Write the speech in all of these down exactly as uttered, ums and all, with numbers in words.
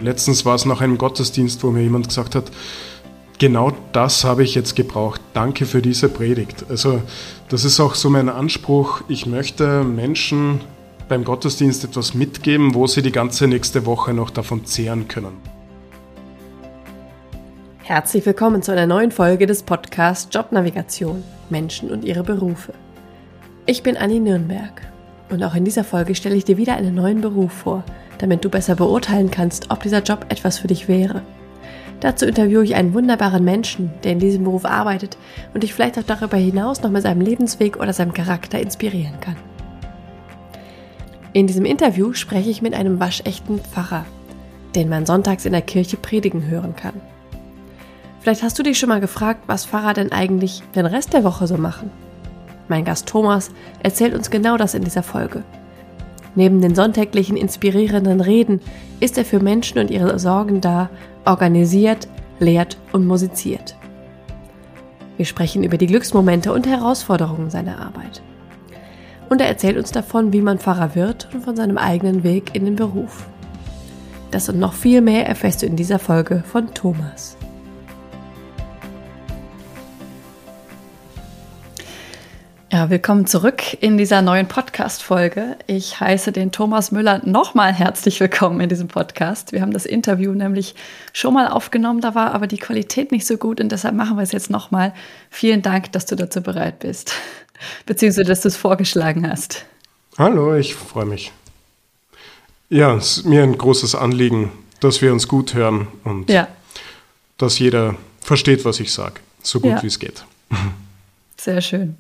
Letztens war es nach einem Gottesdienst, wo mir jemand gesagt hat, genau das habe ich jetzt gebraucht. Danke für diese Predigt. Also das ist auch so mein Anspruch. Ich möchte Menschen beim Gottesdienst etwas mitgeben, wo sie die ganze nächste Woche noch davon zehren können. Herzlich willkommen zu einer neuen Folge des Podcasts Jobnavigation – Menschen und ihre Berufe. Ich bin Anni Nürnberg und auch in dieser Folge stelle ich dir wieder einen neuen Beruf vor, damit du besser beurteilen kannst, ob dieser Job etwas für dich wäre. Dazu interviewe ich einen wunderbaren Menschen, der in diesem Beruf arbeitet und dich vielleicht auch darüber hinaus noch mit seinem Lebensweg oder seinem Charakter inspirieren kann. In diesem Interview spreche ich mit einem waschechten Pfarrer, den man sonntags in der Kirche predigen hören kann. Vielleicht hast du dich schon mal gefragt, was Pfarrer denn eigentlich den Rest der Woche so machen. Mein Gast Thomas erzählt uns genau das in dieser Folge. Neben den sonntäglichen inspirierenden Reden ist er für Menschen und ihre Sorgen da, organisiert, lehrt und musiziert. Wir sprechen über die Glücksmomente und Herausforderungen seiner Arbeit. Und er erzählt uns davon, wie man Pfarrer wird und von seinem eigenen Weg in den Beruf. Das und noch viel mehr erfährst du in dieser Folge von Thomas. Ja, willkommen zurück in dieser neuen Podcast-Folge. Ich heiße den Thomas Müller nochmal herzlich willkommen in diesem Podcast. Wir haben das Interview nämlich schon mal aufgenommen, da war aber die Qualität nicht so gut und deshalb machen wir es jetzt nochmal. Vielen Dank, dass du dazu bereit bist, beziehungsweise dass du es vorgeschlagen hast. Hallo, ich freue mich. Ja, es ist mir ein großes Anliegen, dass wir uns gut hören und ja. dass jeder versteht, was ich sage, so gut ja. wie es geht. Sehr schön.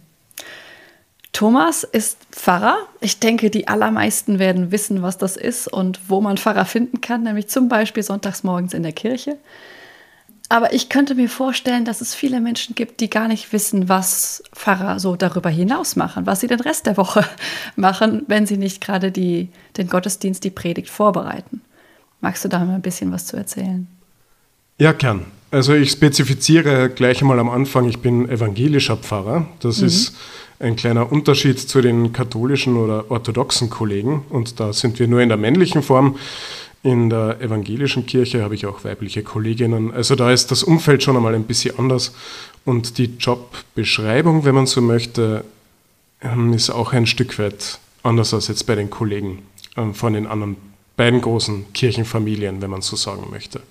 Thomas ist Pfarrer. Ich denke, die allermeisten werden wissen, was das ist und wo man Pfarrer finden kann, nämlich zum Beispiel sonntags morgens in der Kirche. Aber ich könnte mir vorstellen, dass es viele Menschen gibt, die gar nicht wissen, was Pfarrer so darüber hinaus machen, was sie den Rest der Woche machen, wenn sie nicht gerade die, den Gottesdienst, die Predigt vorbereiten. Magst du da mal ein bisschen was zu erzählen? Ja, gern. Also ich spezifiziere gleich einmal am Anfang, ich bin evangelischer Pfarrer. Das mhm. ist ein kleiner Unterschied zu den katholischen oder orthodoxen Kollegen. Und da sind wir nur in der männlichen Form. In der evangelischen Kirche habe ich auch weibliche Kolleginnen. Also da ist das Umfeld schon einmal ein bisschen anders. Und die Jobbeschreibung, wenn man so möchte, ist auch ein Stück weit anders als jetzt bei den Kollegen von den anderen beiden großen Kirchenfamilien, wenn man so sagen möchte.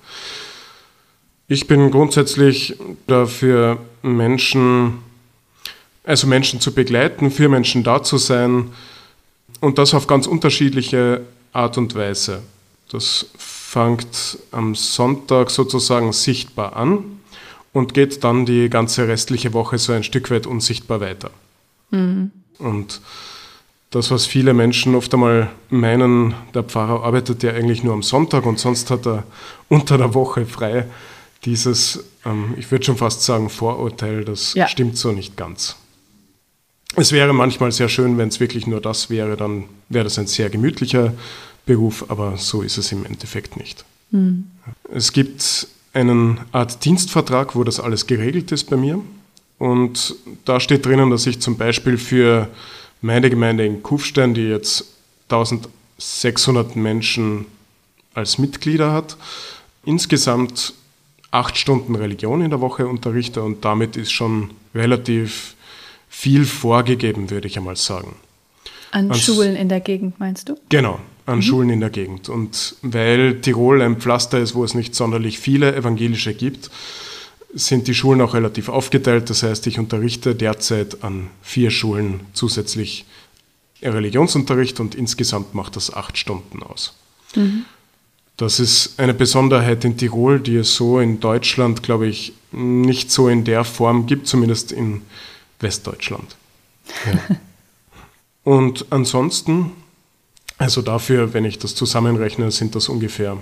Ich bin grundsätzlich dafür Menschen... Also Menschen zu begleiten, für Menschen da zu sein und das auf ganz unterschiedliche Art und Weise. Das fängt am Sonntag sozusagen sichtbar an und geht dann die ganze restliche Woche so ein Stück weit unsichtbar weiter. Mhm. Und das, was viele Menschen oft einmal meinen, der Pfarrer arbeitet ja eigentlich nur am Sonntag und sonst hat er unter der Woche frei, dieses, ähm, ich würde schon fast sagen, Vorurteil, das ja. stimmt so nicht ganz. Es wäre manchmal sehr schön, wenn es wirklich nur das wäre, dann wäre das ein sehr gemütlicher Beruf, aber so ist es im Endeffekt nicht. Mhm. Es gibt einen Art Dienstvertrag, wo das alles geregelt ist bei mir und da steht drinnen, dass ich zum Beispiel für meine Gemeinde in Kufstein, die jetzt eintausendsechshundert Menschen als Mitglieder hat, insgesamt acht Stunden Religion in der Woche unterrichte und damit ist schon relativ viel vorgegeben, würde ich einmal sagen. An, an Schulen in der Gegend, meinst du? Genau, an mhm. Schulen in der Gegend. Und weil Tirol ein Pflaster ist, wo es nicht sonderlich viele Evangelische gibt, sind die Schulen auch relativ aufgeteilt. Das heißt, ich unterrichte derzeit an vier Schulen zusätzlich Religionsunterricht und insgesamt macht das acht Stunden aus. Mhm. Das ist eine Besonderheit in Tirol, die es so in Deutschland, glaube ich, nicht so in der Form gibt, zumindest in Westdeutschland. Ja. Und ansonsten, also dafür, wenn ich das zusammenrechne, sind das ungefähr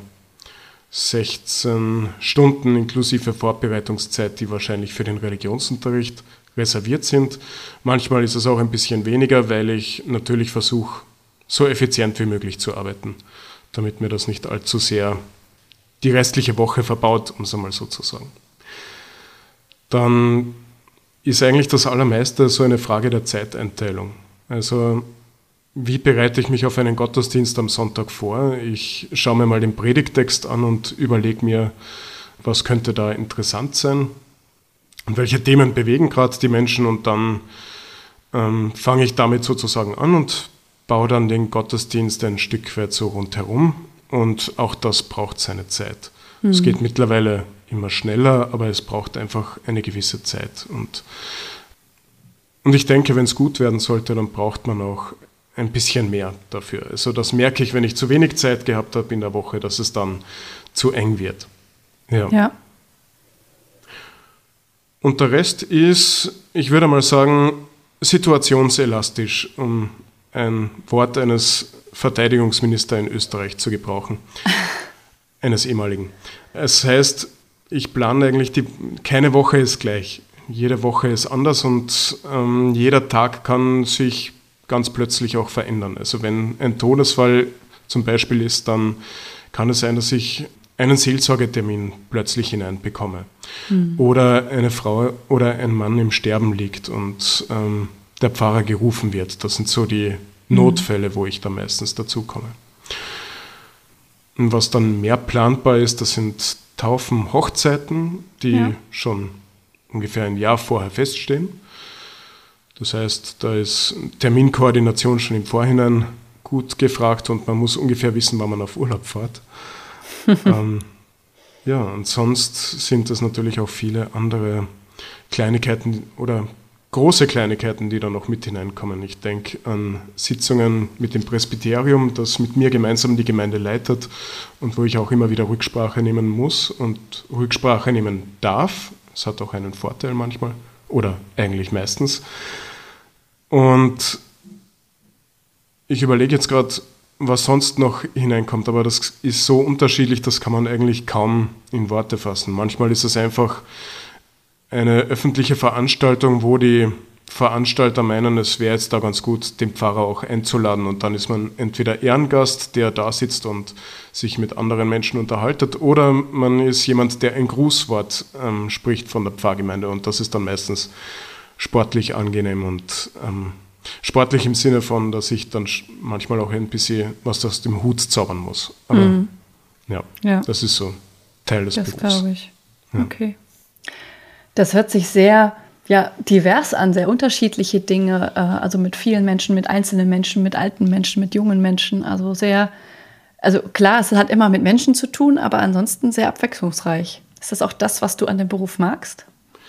sechzehn Stunden inklusive Vorbereitungszeit, die wahrscheinlich für den Religionsunterricht reserviert sind. Manchmal ist es auch ein bisschen weniger, weil ich natürlich versuche, so effizient wie möglich zu arbeiten, damit mir das nicht allzu sehr die restliche Woche verbaut, um es einmal so zu sagen. Dann ist eigentlich das Allermeiste so eine Frage der Zeiteinteilung. Also wie bereite ich mich auf einen Gottesdienst am Sonntag vor? Ich schaue mir mal den Predigttext an und überlege mir, was könnte da interessant sein und welche Themen bewegen gerade die Menschen, und dann ähm, fange ich damit sozusagen an und baue dann den Gottesdienst ein Stück weit so rundherum, und auch das braucht seine Zeit. Mhm. Es geht mittlerweile immer schneller, aber es braucht einfach eine gewisse Zeit, und, und ich denke, wenn es gut werden sollte, dann braucht man auch ein bisschen mehr dafür. Also das merke ich, wenn ich zu wenig Zeit gehabt habe in der Woche, dass es dann zu eng wird. Ja. Ja. Und der Rest ist, ich würde mal sagen, situationselastisch, um ein Wort eines Verteidigungsministers in Österreich zu gebrauchen, eines ehemaligen. Es heißt, ich plane eigentlich, die, keine Woche ist gleich. Jede Woche ist anders, und ähm, jeder Tag kann sich ganz plötzlich auch verändern. Also wenn ein Todesfall zum Beispiel ist, dann kann es sein, dass ich einen Seelsorgetermin plötzlich hineinbekomme. Mhm. Oder eine Frau oder ein Mann im Sterben liegt und ähm, der Pfarrer gerufen wird. Das sind so die Notfälle, wo ich da meistens dazukomme. Und was dann mehr planbar ist, das sind Taufen, Hochzeiten, die ja. schon ungefähr ein Jahr vorher feststehen. Das heißt, da ist Terminkoordination schon im Vorhinein gut gefragt, und man muss ungefähr wissen, wann man auf Urlaub fährt. ähm, ja, und sonst sind es natürlich auch viele andere Kleinigkeiten oder große Kleinigkeiten, die da noch mit hineinkommen. Ich denke an Sitzungen mit dem Presbyterium, das mit mir gemeinsam die Gemeinde leitet und wo ich auch immer wieder Rücksprache nehmen muss und Rücksprache nehmen darf. Das hat auch einen Vorteil manchmal oder eigentlich meistens. Und ich überlege jetzt gerade, was sonst noch hineinkommt, aber das ist so unterschiedlich, das kann man eigentlich kaum in Worte fassen. Manchmal ist es einfach eine öffentliche Veranstaltung, wo die Veranstalter meinen, es wäre jetzt da ganz gut, den Pfarrer auch einzuladen, und dann ist man entweder Ehrengast, der da sitzt und sich mit anderen Menschen unterhaltet, oder man ist jemand, der ein Grußwort ähm, spricht von der Pfarrgemeinde, und das ist dann meistens sportlich angenehm und ähm, sportlich im Sinne von, dass ich dann manchmal auch ein bisschen was aus dem Hut zaubern muss. Aber mhm. ja, ja, das ist so Teil des das Berufs. Das glaube ich. Ja. Okay. Das hört sich sehr ja, divers an, sehr unterschiedliche Dinge, äh, also mit vielen Menschen, mit einzelnen Menschen, mit alten Menschen, mit jungen Menschen, also sehr, also klar, es hat immer mit Menschen zu tun, aber ansonsten sehr abwechslungsreich. Ist das auch das, was du an dem Beruf magst?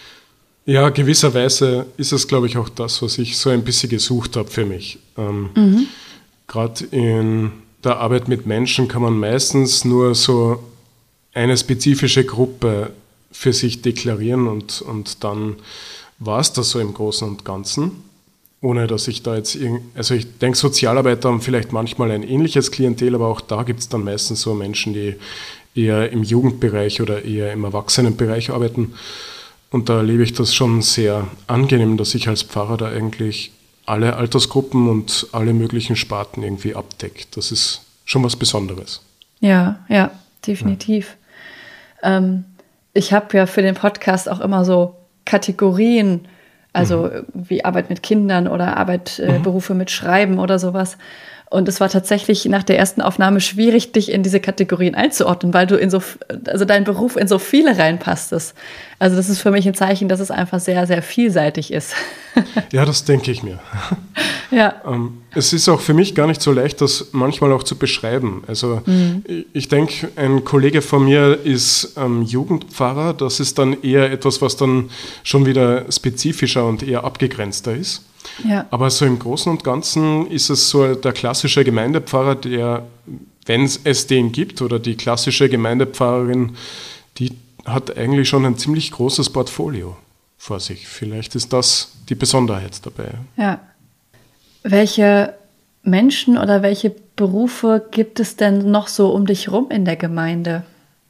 Ja, gewisserweise ist es, glaube ich, auch das, was ich so ein bisschen gesucht habe für mich. Ähm, mhm. Gerade in der Arbeit mit Menschen kann man meistens nur so eine spezifische Gruppe für sich deklarieren, und, und dann war es das so im Großen und Ganzen, ohne dass ich da jetzt irgend, also ich denke, Sozialarbeiter haben vielleicht manchmal ein ähnliches Klientel, aber auch da gibt es dann meistens so Menschen, die eher im Jugendbereich oder eher im Erwachsenenbereich arbeiten. Und da erlebe ich das schon sehr angenehm, dass ich als Pfarrer da eigentlich alle Altersgruppen und alle möglichen Sparten irgendwie abdecke. Das ist schon was Besonderes. Ja, ja, definitiv. Ja. Ähm, ich habe ja für den Podcast auch immer so Kategorien, also mhm. wie Arbeit mit Kindern oder Arbeit, äh, mhm. Berufe mit Schreiben oder sowas. Und es war tatsächlich nach der ersten Aufnahme schwierig, dich in diese Kategorien einzuordnen, weil du in so, also dein Beruf in so viele reinpasstest. Also das ist für mich ein Zeichen, dass es einfach sehr, sehr vielseitig ist. Ja, das denke ich mir. Ja. Ähm, es ist auch für mich gar nicht so leicht, das manchmal auch zu beschreiben. Also mhm. ich denke, ein Kollege von mir ist ähm, Jugendpfarrer. Das ist dann eher etwas, was dann schon wieder spezifischer und eher abgegrenzter ist. Ja. Aber so im Großen und Ganzen ist es so der klassische Gemeindepfarrer, der, wenn es den gibt, oder die klassische Gemeindepfarrerin, die hat eigentlich schon ein ziemlich großes Portfolio vor sich. Vielleicht ist das die Besonderheit dabei. Ja. Welche Menschen oder welche Berufe gibt es denn noch so um dich rum in der Gemeinde?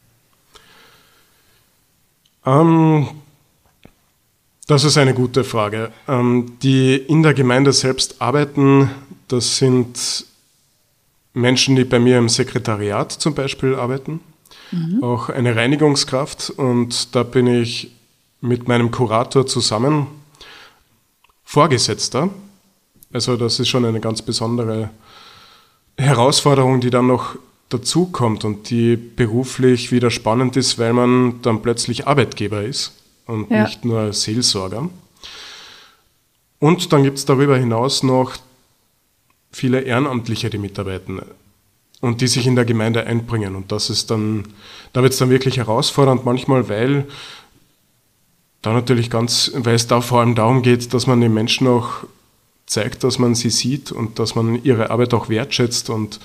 Ähm... Das ist eine gute Frage. Die in der Gemeinde selbst arbeiten, das sind Menschen, die bei mir im Sekretariat zum Beispiel arbeiten, mhm. auch eine Reinigungskraft, und da bin ich mit meinem Kurator zusammen Vorgesetzter. Also das ist schon eine ganz besondere Herausforderung, die dann noch dazukommt und die beruflich wieder spannend ist, weil man dann plötzlich Arbeitgeber ist und ja. nicht nur Seelsorger. Und dann gibt es darüber hinaus noch viele Ehrenamtliche, die mitarbeiten und die sich in der Gemeinde einbringen. Und das ist dann, da wird es dann wirklich herausfordernd manchmal, weil da natürlich ganz, weil es da vor allem darum geht, dass man den Menschen auch zeigt, dass man sie sieht und dass man ihre Arbeit auch wertschätzt, und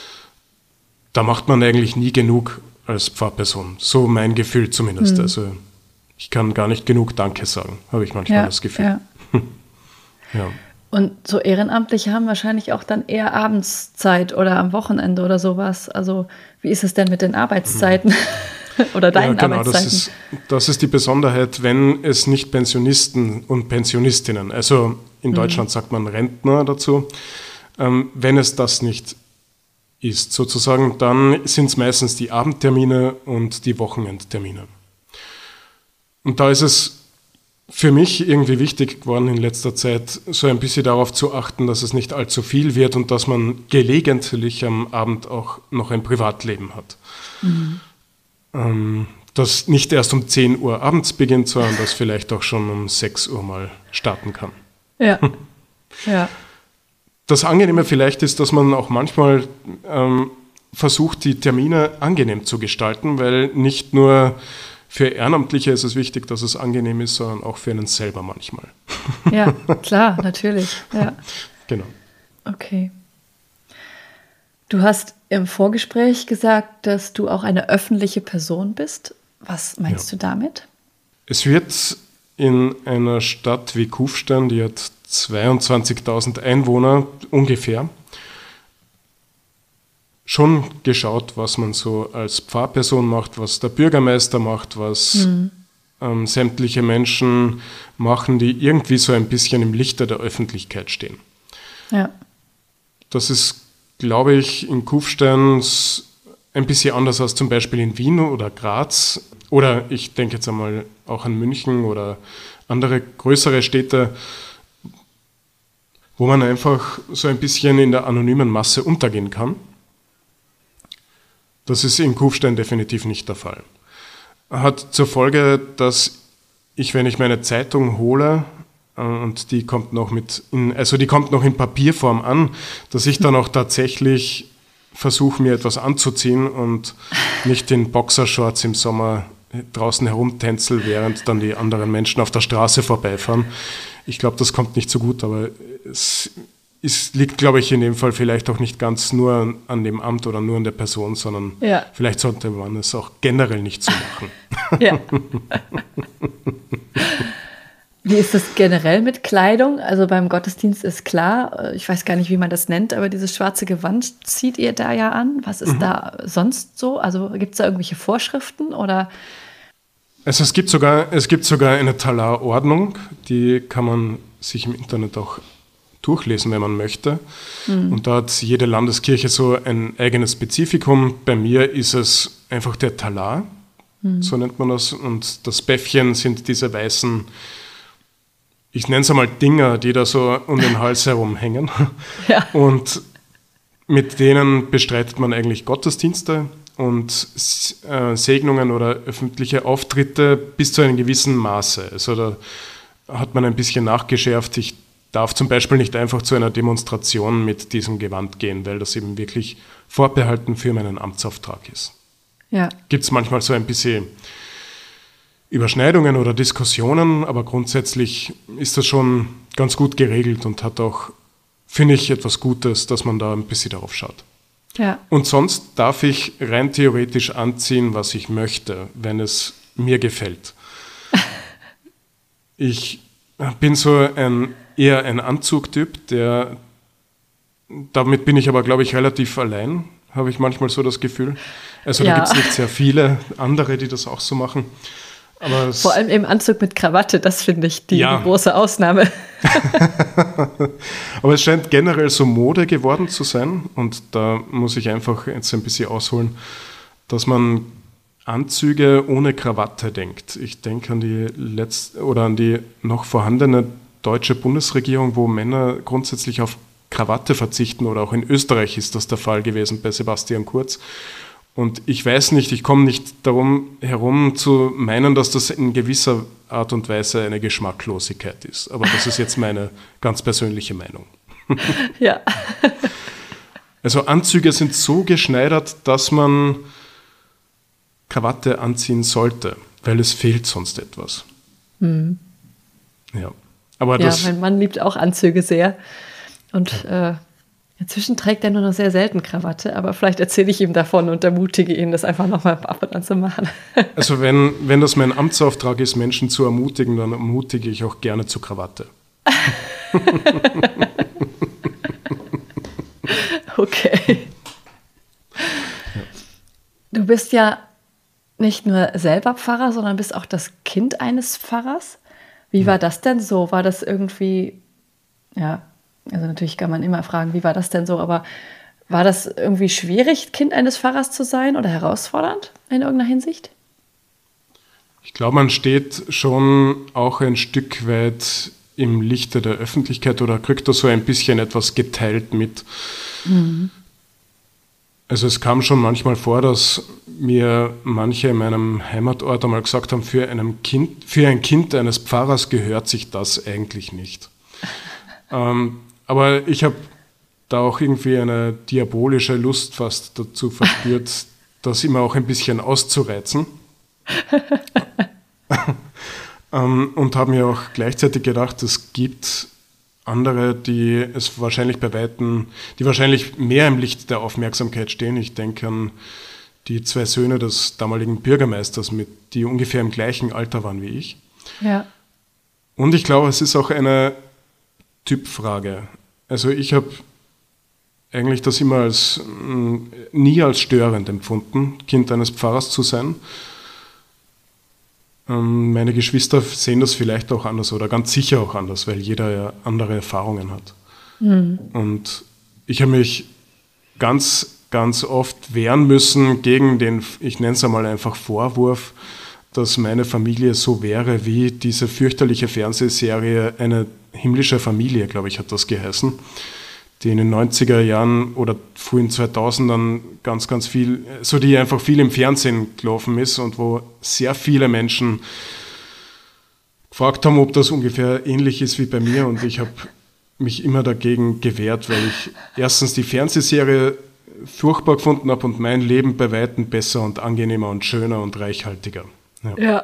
da macht man eigentlich nie genug als Pfarrperson. So mein Gefühl zumindest. Mhm. Also ich kann gar nicht genug Danke sagen, habe ich manchmal ja, das Gefühl. Ja. ja. Und so Ehrenamtliche haben wahrscheinlich auch dann eher Abendszeit oder am Wochenende oder sowas. Also wie ist es denn mit den Arbeitszeiten oder deinen ja, genau, Arbeitszeiten? Das ist, das ist die Besonderheit, wenn es nicht Pensionisten und Pensionistinnen, also in Deutschland mhm. sagt man Rentner dazu, ähm, wenn es das nicht ist sozusagen, dann sind es meistens die Abendtermine und die Wochenendtermine. Und da ist es für mich irgendwie wichtig geworden in letzter Zeit, so ein bisschen darauf zu achten, dass es nicht allzu viel wird und dass man gelegentlich am Abend auch noch ein Privatleben hat. Mhm. Ähm, das nicht erst um zehn Uhr abends beginnt, sondern das vielleicht auch schon um sechs Uhr mal starten kann. Ja, ja. Das Angenehme vielleicht ist, dass man auch manchmal ähm, versucht, die Termine angenehm zu gestalten, weil nicht nur für Ehrenamtliche ist es wichtig, dass es angenehm ist, sondern auch für einen selber manchmal. Ja, klar, natürlich. Ja. Genau. Okay. Du hast im Vorgespräch gesagt, dass du auch eine öffentliche Person bist. Was meinst ja. du damit? Es wird in einer Stadt wie Kufstein, die hat zweiundzwanzigtausend Einwohner ungefähr, schon geschaut, was man so als Pfarrperson macht, was der Bürgermeister macht, was mhm. ähm, sämtliche Menschen machen, die irgendwie so ein bisschen im Lichte der Öffentlichkeit stehen. Ja. Das ist, glaube ich, in Kufstein ein bisschen anders als zum Beispiel in Wien oder Graz. Oder ich denke jetzt einmal auch an München oder andere größere Städte, wo man einfach so ein bisschen in der anonymen Masse untergehen kann. Das ist in Kufstein definitiv nicht der Fall. Hat zur Folge, dass ich, wenn ich meine Zeitung hole, äh, und die kommt noch mit, in, also die kommt noch in Papierform an, dass ich dann auch tatsächlich versuche, mir etwas anzuziehen und nicht in Boxershorts im Sommer draußen herumtänzel, während dann die anderen Menschen auf der Straße vorbeifahren. Ich glaube, das kommt nicht so gut, aber es Es liegt, glaube ich, in dem Fall vielleicht auch nicht ganz nur an dem Amt oder nur an der Person, sondern ja. vielleicht sollte man es auch generell nicht so machen. Ja. Wie ist das generell mit Kleidung? Also beim Gottesdienst ist klar, ich weiß gar nicht, wie man das nennt, aber dieses schwarze Gewand zieht ihr da ja an. Was ist mhm. da sonst so? Also gibt es da irgendwelche Vorschriften oder? Also es gibt sogar, es gibt sogar eine Talar-Ordnung, die kann man sich im Internet auch durchlesen, wenn man möchte. Mhm. Und da hat jede Landeskirche so ein eigenes Spezifikum. Bei mir ist es einfach der Talar, mhm. so nennt man das. Und das Bäffchen sind diese weißen, ich nenne es einmal Dinger, die da so um den Hals herumhängen. Ja. Und mit denen bestreitet man eigentlich Gottesdienste und äh, Segnungen oder öffentliche Auftritte bis zu einem gewissen Maße. Also da hat man ein bisschen nachgeschärft. Ich darf zum Beispiel nicht einfach zu einer Demonstration mit diesem Gewand gehen, weil das eben wirklich vorbehalten für meinen Amtsauftrag ist. Ja. Gibt es manchmal so ein bisschen Überschneidungen oder Diskussionen, aber grundsätzlich ist das schon ganz gut geregelt und hat auch, finde ich, etwas Gutes, dass man da ein bisschen darauf schaut. Ja. Und sonst darf ich rein theoretisch anziehen, was ich möchte, wenn es mir gefällt. Ich bin so ein eher ein Anzugtyp, der, damit bin ich aber, glaube ich, relativ allein, habe ich manchmal so das Gefühl. Also ja. da gibt es nicht sehr viele andere, die das auch so machen. Aber vor allem im Anzug mit Krawatte, das finde ich die ja. große Ausnahme. Aber es scheint generell so Mode geworden zu sein und da muss ich einfach jetzt ein bisschen ausholen, dass man Anzüge ohne Krawatte denkt. Ich denke an die letzte oder an die noch vorhandene deutsche Bundesregierung, wo Männer grundsätzlich auf Krawatte verzichten, oder auch in Österreich ist das der Fall gewesen bei Sebastian Kurz. Und ich weiß nicht, ich komme nicht darum herum zu meinen, dass das in gewisser Art und Weise eine Geschmacklosigkeit ist. Aber das ist jetzt meine ganz persönliche Meinung. Ja. Also Anzüge sind so geschneidert, dass man Krawatte anziehen sollte, weil es fehlt sonst etwas. Mhm. Ja, aber ja, das, mein Mann liebt auch Anzüge sehr. Und äh, inzwischen trägt er nur noch sehr selten Krawatte, aber vielleicht erzähle ich ihm davon und ermutige ihn, das einfach nochmal ab und an zu machen. Also wenn, wenn das mein Amtsauftrag ist, Menschen zu ermutigen, dann ermutige ich auch gerne zu Krawatte. Okay. Du bist ja nicht nur selber Pfarrer, sondern bist auch das Kind eines Pfarrers. Wie war das denn so? War das irgendwie, ja, also natürlich kann man immer fragen, wie war das denn so, aber war das irgendwie schwierig, Kind eines Pfarrers zu sein oder herausfordernd in irgendeiner Hinsicht? Ich glaube, man steht schon auch ein Stück weit im Lichte der Öffentlichkeit oder kriegt da so ein bisschen etwas geteilt mit. Mhm. Also es kam schon manchmal vor, dass mir manche in meinem Heimatort einmal gesagt haben, für, einem kind, für ein Kind eines Pfarrers gehört sich das eigentlich nicht. ähm, aber ich habe da auch irgendwie eine diabolische Lust fast dazu verspürt, das immer auch ein bisschen auszureizen. ähm, und habe mir auch gleichzeitig gedacht, es gibt andere, die es wahrscheinlich bei Weitem, die wahrscheinlich mehr im Licht der Aufmerksamkeit stehen. Ich denke an die zwei Söhne des damaligen Bürgermeisters, mit, die ungefähr im gleichen Alter waren wie ich. Ja. Und ich glaube, es ist auch eine Typfrage. Also ich habe eigentlich das immer als nie als störend empfunden, Kind eines Pfarrers zu sein. Meine Geschwister sehen das vielleicht auch anders oder ganz sicher auch anders, weil jeder ja andere Erfahrungen hat. Mhm. Und ich habe mich ganz, ganz oft wehren müssen gegen den, ich nenne es einmal einfach Vorwurf, dass meine Familie so wäre wie diese fürchterliche Fernsehserie Eine himmlische Familie, glaube ich, hat das geheißen, die in den neunziger Jahren oder frühen zweitausendern ganz, ganz viel, so die einfach viel im Fernsehen gelaufen ist und wo sehr viele Menschen gefragt haben, ob das ungefähr ähnlich ist wie bei mir, und ich habe mich immer dagegen gewehrt, weil ich erstens die Fernsehserie furchtbar gefunden habe und mein Leben bei Weitem besser und angenehmer und schöner und reichhaltiger. Ja. Ja.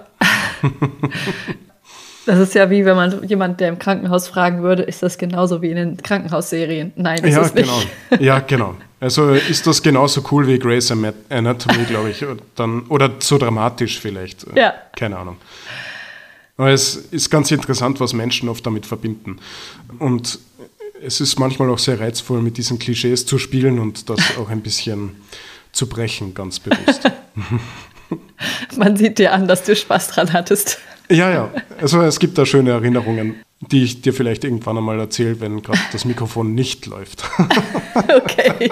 Das ist ja wie, wenn man jemand, der im Krankenhaus fragen würde, ist das genauso wie in den Krankenhausserien? Nein, das ja, ist nicht. Genau. Ja, genau. Also ist das genauso cool wie Grey's Anatomy, glaube ich. Dann, oder so dramatisch vielleicht. Ja. Keine Ahnung. Aber es ist ganz interessant, was Menschen oft damit verbinden. Und es ist manchmal auch sehr reizvoll, mit diesen Klischees zu spielen und das auch ein bisschen zu brechen, ganz bewusst. Man sieht dir an, dass du Spaß dran hattest. Ja, ja. Also es gibt da schöne Erinnerungen, die ich dir vielleicht irgendwann einmal erzähle, wenn gerade das Mikrofon nicht läuft. Okay.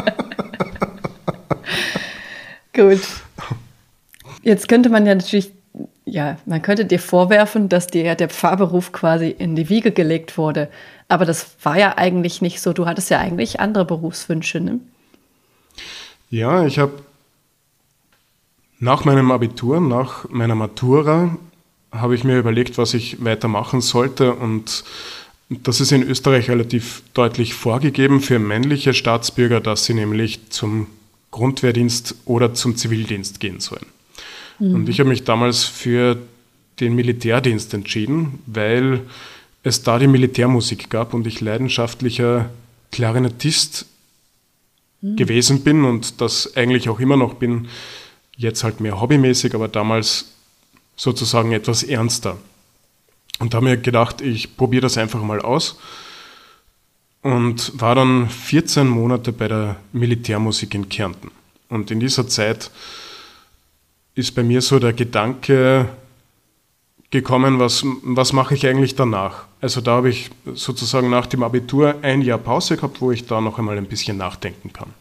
Gut. Jetzt könnte man ja natürlich, ja, man könnte dir vorwerfen, dass dir der Pfarrberuf quasi in die Wiege gelegt wurde. Aber das war ja eigentlich nicht so. Du hattest ja eigentlich andere Berufswünsche, ne? Ja, ich habe nach meinem Abitur, nach meiner Matura, habe ich mir überlegt, was ich weitermachen sollte, und das ist in Österreich relativ deutlich vorgegeben für männliche Staatsbürger, dass sie nämlich zum Grundwehrdienst oder zum Zivildienst gehen sollen. Mhm. Und ich habe mich damals für den Militärdienst entschieden, weil es da die Militärmusik gab und ich leidenschaftlicher Klarinettist mhm. gewesen bin und das eigentlich auch immer noch bin, jetzt halt mehr hobbymäßig, aber damals sozusagen etwas ernster. Und da habe ich mir gedacht, ich probiere das einfach mal aus und war dann vierzehn Monate bei der Militärmusik in Kärnten. Und in dieser Zeit ist bei mir so der Gedanke gekommen, was, was mache ich eigentlich danach? Also da habe ich sozusagen nach dem Abitur ein Jahr Pause gehabt, wo ich da noch einmal ein bisschen nachdenken kann.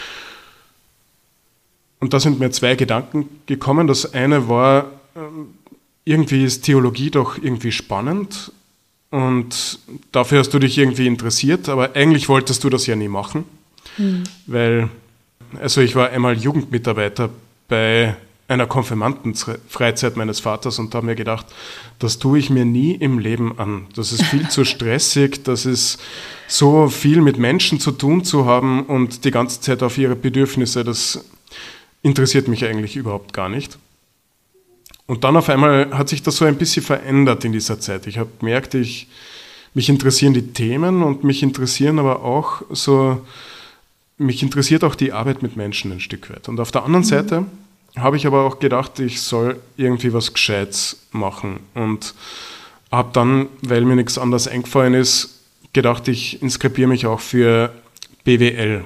Und da sind mir zwei Gedanken gekommen. Das eine war, irgendwie ist Theologie doch irgendwie spannend und dafür hast du dich irgendwie interessiert, aber eigentlich wolltest du das ja nie machen, mhm. weil, also ich war einmal Jugendmitarbeiter bei einer Konfirmandenfreizeit meines Vaters und da habe mir gedacht, das tue ich mir nie im Leben an. Das ist viel zu stressig, das ist so viel mit Menschen zu tun zu haben und die ganze Zeit auf ihre Bedürfnisse, das interessiert mich eigentlich überhaupt gar nicht. Und dann auf einmal hat sich das so ein bisschen verändert in dieser Zeit. Ich habe gemerkt, ich, mich interessieren die Themen und mich interessieren aber auch so, mich interessiert auch die Arbeit mit Menschen ein Stück weit. Und auf der anderen mhm. Seite habe ich aber auch gedacht, ich soll irgendwie was Gescheites machen. Und habe dann, weil mir nichts anderes eingefallen ist, gedacht, ich inskribiere mich auch für B W L.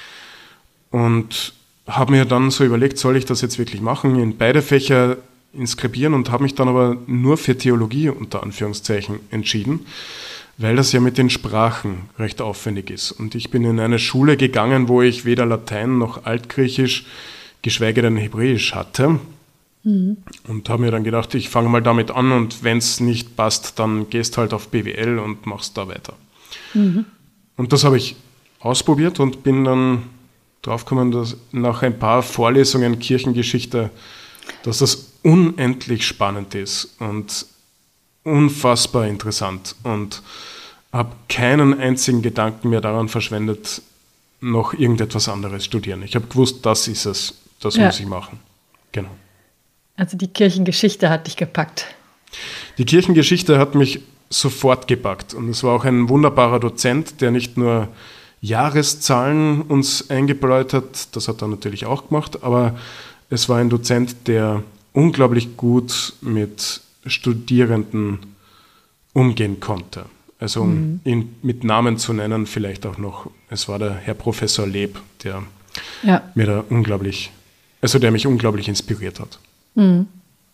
Und habe mir dann so überlegt, soll ich das jetzt wirklich machen, in beide Fächer inskribieren und habe mich dann aber nur für Theologie unter Anführungszeichen entschieden, weil das ja mit den Sprachen recht aufwendig ist. Und ich bin in eine Schule gegangen, wo ich weder Latein noch Altgriechisch, geschweige denn Hebräisch hatte. Mhm. Und habe mir dann gedacht, ich fange mal damit an und wenn es nicht passt, dann gehst halt auf B W L und machst da weiter. Mhm. Und das habe ich ausprobiert und bin dann draufgekommen, dass nach ein paar Vorlesungen Kirchengeschichte, dass das unendlich spannend ist und unfassbar interessant und habe keinen einzigen Gedanken mehr daran verschwendet, noch irgendetwas anderes studieren. Ich habe gewusst, das ist es, das ja. muss ich machen. Genau. Also die Kirchengeschichte hat dich gepackt. Die Kirchengeschichte hat mich sofort gepackt und es war auch ein wunderbarer Dozent, der nicht nur Jahreszahlen uns eingebläut hat, das hat er natürlich auch gemacht, aber es war ein Dozent, der unglaublich gut mit Studierenden umgehen konnte. Also um mhm. ihn mit Namen zu nennen, vielleicht auch noch, es war der Herr Professor Leb, der ja. mir da unglaublich, also der mich unglaublich inspiriert hat. Mhm.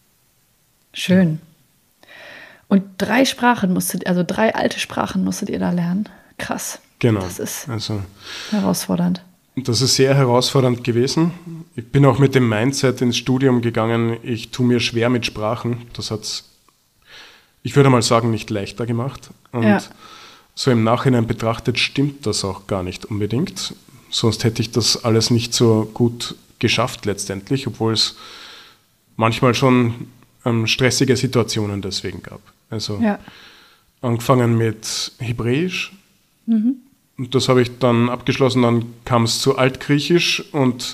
Schön. Und drei Sprachen musstet, also drei alte Sprachen musstet ihr da lernen. Krass. Genau. Das ist also, herausfordernd. Das ist sehr herausfordernd gewesen. Ich bin auch mit dem Mindset ins Studium gegangen, ich tue mir schwer mit Sprachen. Das hat es, ich würde mal sagen, nicht leichter gemacht. Und ja. so im Nachhinein betrachtet stimmt das auch gar nicht unbedingt. Sonst hätte ich das alles nicht so gut geschafft letztendlich, obwohl es manchmal schon ähm, stressige Situationen deswegen gab. Also ja. angefangen mit Hebräisch. Mhm. Und das habe ich dann abgeschlossen, dann kam es zu Altgriechisch und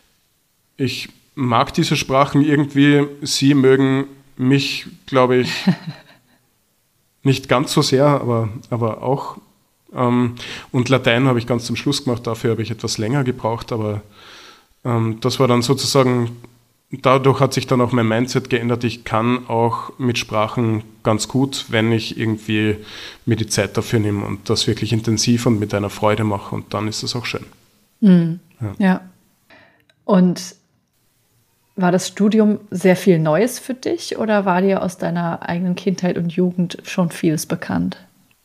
ich mag diese Sprachen irgendwie, sie mögen mich, glaube ich, nicht ganz so sehr, aber, aber auch. Ähm, und Latein habe ich ganz zum Schluss gemacht, dafür habe ich etwas länger gebraucht, aber ähm, das war dann sozusagen, dadurch hat sich dann auch mein Mindset geändert, ich kann auch mit Sprachen ganz gut, wenn ich irgendwie mir die Zeit dafür nehme und das wirklich intensiv und mit einer Freude mache und dann ist es auch schön. Mhm. Ja. ja. Und war das Studium sehr viel Neues für dich oder war dir aus deiner eigenen Kindheit und Jugend schon vieles bekannt?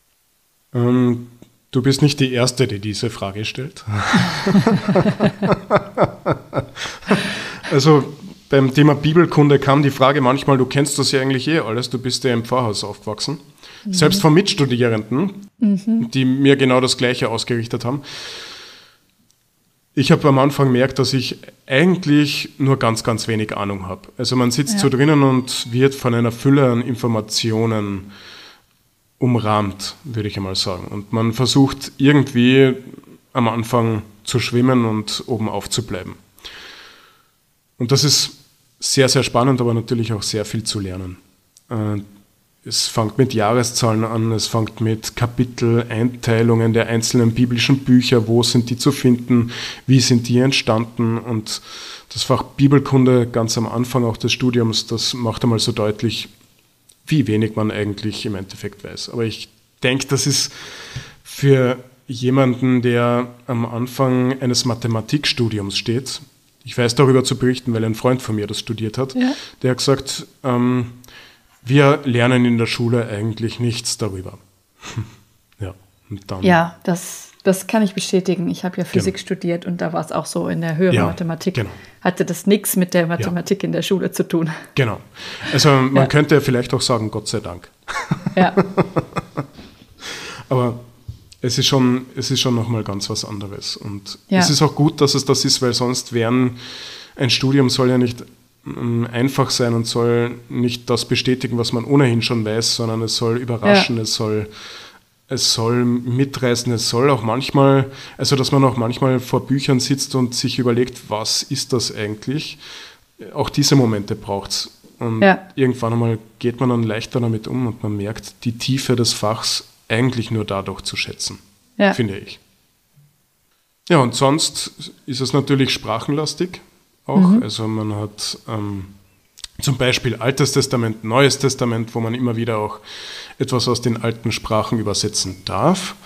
Ähm, du bist nicht die Erste, die diese Frage stellt. Also beim Thema Bibelkunde kam die Frage manchmal, du kennst das ja eigentlich eh alles, du bist ja im Pfarrhaus aufgewachsen. Mhm. Selbst von Mitstudierenden, mhm. die mir genau das Gleiche ausgerichtet haben. Ich habe am Anfang gemerkt, dass ich eigentlich nur ganz, ganz wenig Ahnung habe. Also man sitzt ja. so drinnen und wird von einer Fülle an Informationen umrahmt, würde ich einmal sagen. Und man versucht irgendwie am Anfang zu schwimmen und oben aufzubleiben. Und das ist sehr, sehr spannend, aber natürlich auch sehr viel zu lernen. Es fängt mit Jahreszahlen an, es fängt mit Kapiteleinteilungen der einzelnen biblischen Bücher, wo sind die zu finden, wie sind die entstanden. Und das Fach Bibelkunde ganz am Anfang auch des Studiums, das macht einmal so deutlich, wie wenig man eigentlich im Endeffekt weiß. Aber ich denke, das ist für jemanden, der am Anfang eines Mathematikstudiums steht, ich weiß darüber zu berichten, weil ein Freund von mir das studiert hat, ja. der hat gesagt, ähm, wir lernen in der Schule eigentlich nichts darüber. ja, und dann, ja, das, das kann ich bestätigen. Ich habe ja Physik genau. studiert und da war es auch so in der höheren ja, Mathematik. Genau. Hatte das nichts mit der Mathematik ja. in der Schule zu tun. Genau. Also man ja. könnte vielleicht auch sagen, Gott sei Dank. Ja. Aber es ist schon, es ist schon nochmal ganz was anderes. Und Ja. es ist auch gut, dass es das ist, weil sonst wären, ein Studium soll ja nicht ähm, einfach sein und soll nicht das bestätigen, was man ohnehin schon weiß, sondern es soll überraschen, Ja. es soll, es soll mitreißen, es soll auch manchmal, also dass man auch manchmal vor Büchern sitzt und sich überlegt, was ist das eigentlich? Auch diese Momente braucht es. Und Ja. irgendwann einmal geht man dann leichter damit um und man merkt die Tiefe des Fachs eigentlich nur dadurch zu schätzen, Ja. finde ich. Ja, und sonst ist es natürlich sprachenlastig auch. Mhm. Also man hat ähm, zum Beispiel Altes Testament, Neues Testament, wo man immer wieder auch etwas aus den alten Sprachen übersetzen darf.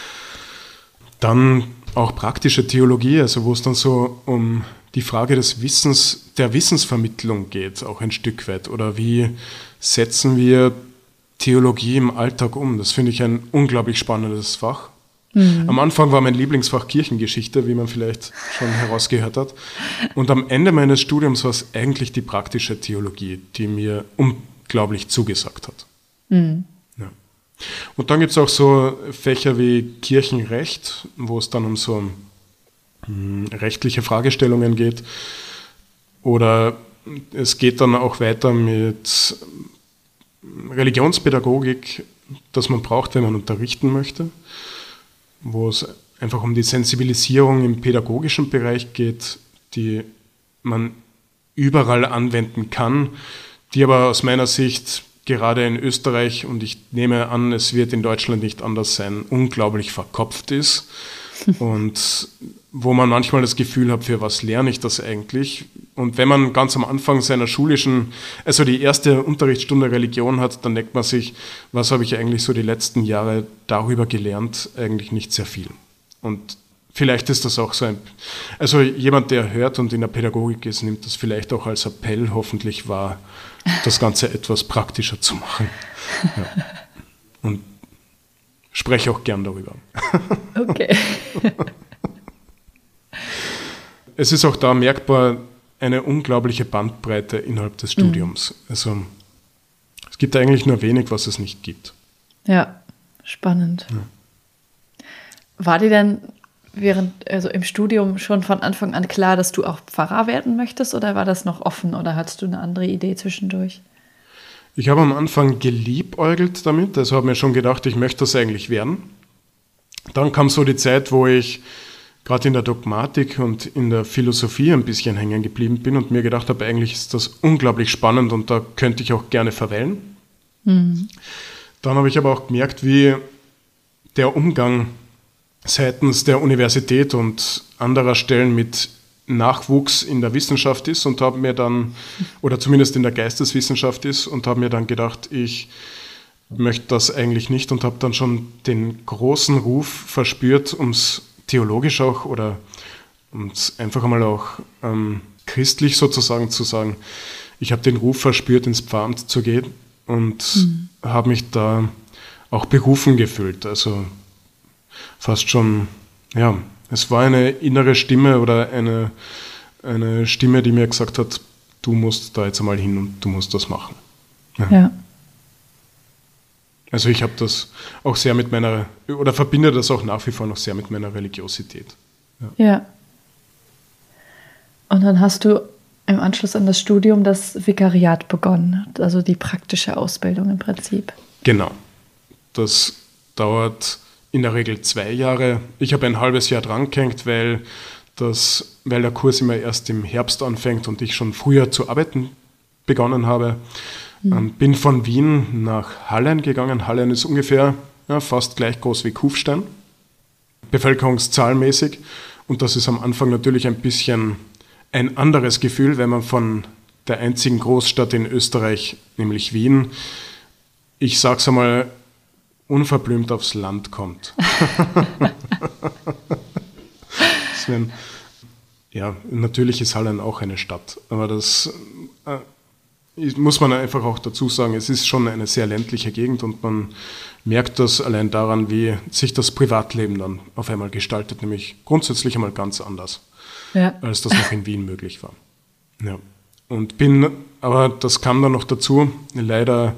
Dann auch praktische Theologie, also wo es dann so um die Frage des Wissens, der Wissensvermittlung geht, auch ein Stück weit. Oder wie setzen wir Theologie im Alltag um? Das finde ich ein unglaublich spannendes Fach. Mhm. Am Anfang war mein Lieblingsfach Kirchengeschichte, wie man vielleicht schon herausgehört hat. Und am Ende meines Studiums war es eigentlich die praktische Theologie, die mir unglaublich zugesagt hat. Mhm. Ja. Und dann gibt es auch so Fächer wie Kirchenrecht, wo es dann um so mh, rechtliche Fragestellungen geht. Oder es geht dann auch weiter mit Religionspädagogik, das man braucht, wenn man unterrichten möchte, wo es einfach um die Sensibilisierung im pädagogischen Bereich geht, die man überall anwenden kann, die aber aus meiner Sicht gerade in Österreich, und ich nehme an, es wird in Deutschland nicht anders sein, unglaublich verkopft ist und wo man manchmal das Gefühl hat, für was lerne ich das eigentlich? Und wenn man ganz am Anfang seiner schulischen, also die erste Unterrichtsstunde Religion hat, dann denkt man sich, was habe ich eigentlich so die letzten Jahre darüber gelernt? Eigentlich nicht sehr viel. Und vielleicht ist das auch so ein, also jemand, der hört und in der Pädagogik ist, nimmt das vielleicht auch als Appell hoffentlich wahr, das Ganze etwas praktischer zu machen. Ja. Und spreche auch gern darüber. Okay. Es ist auch da merkbar eine unglaubliche Bandbreite innerhalb des Studiums. Mhm. Also es gibt eigentlich nur wenig, was es nicht gibt. Ja, spannend. Ja. War dir denn während, also im Studium schon von Anfang an klar, dass du auch Pfarrer werden möchtest, oder war das noch offen, oder hattest du eine andere Idee zwischendurch? Ich habe am Anfang geliebäugelt damit, also habe mir schon gedacht, ich möchte das eigentlich werden. Dann kam so die Zeit, wo ich gerade in der Dogmatik und in der Philosophie ein bisschen hängen geblieben bin und mir gedacht habe, eigentlich ist das unglaublich spannend und da könnte ich auch gerne verweilen. Mhm. Dann habe ich aber auch gemerkt, wie der Umgang seitens der Universität und anderer Stellen mit Nachwuchs in der Wissenschaft ist und habe mir dann, oder zumindest in der Geisteswissenschaft ist, und habe mir dann gedacht, ich möchte das eigentlich nicht und habe dann schon den großen Ruf verspürt, ums theologisch auch oder um es einfach einmal auch ähm, christlich sozusagen zu sagen, ich habe den Ruf verspürt, ins Pfarramt zu gehen und mhm. habe mich da auch berufen gefühlt. Also fast schon, ja, es war eine innere Stimme oder eine, eine Stimme, die mir gesagt hat, du musst da jetzt einmal hin und du musst das machen. Ja. Ja. Also ich habe das auch sehr mit meiner, oder verbinde das auch nach wie vor noch sehr mit meiner Religiosität. Ja. ja. Und dann hast du im Anschluss an das Studium das Vikariat begonnen, also die praktische Ausbildung im Prinzip. Genau. Das dauert in der Regel zwei Jahre. Ich habe ein halbes Jahr dran gehängt, weil, das, weil der Kurs immer erst im Herbst anfängt und ich schon früher zu arbeiten begonnen habe. Mhm. Bin von Wien nach Hallein gegangen. Hallein ist ungefähr ja, fast gleich groß wie Kufstein, bevölkerungszahlmäßig. Und das ist am Anfang natürlich ein bisschen ein anderes Gefühl, wenn man von der einzigen Großstadt in Österreich, nämlich Wien, ich sage es einmal, unverblümt aufs Land kommt. Das wären, ja, natürlich ist Hallein auch eine Stadt, aber das äh, muss man einfach auch dazu sagen, es ist schon eine sehr ländliche Gegend und man merkt das allein daran, wie sich das Privatleben dann auf einmal gestaltet, nämlich grundsätzlich einmal ganz anders, ja. als das noch in Wien möglich war. Ja. Und bin, aber das kam dann noch dazu, leider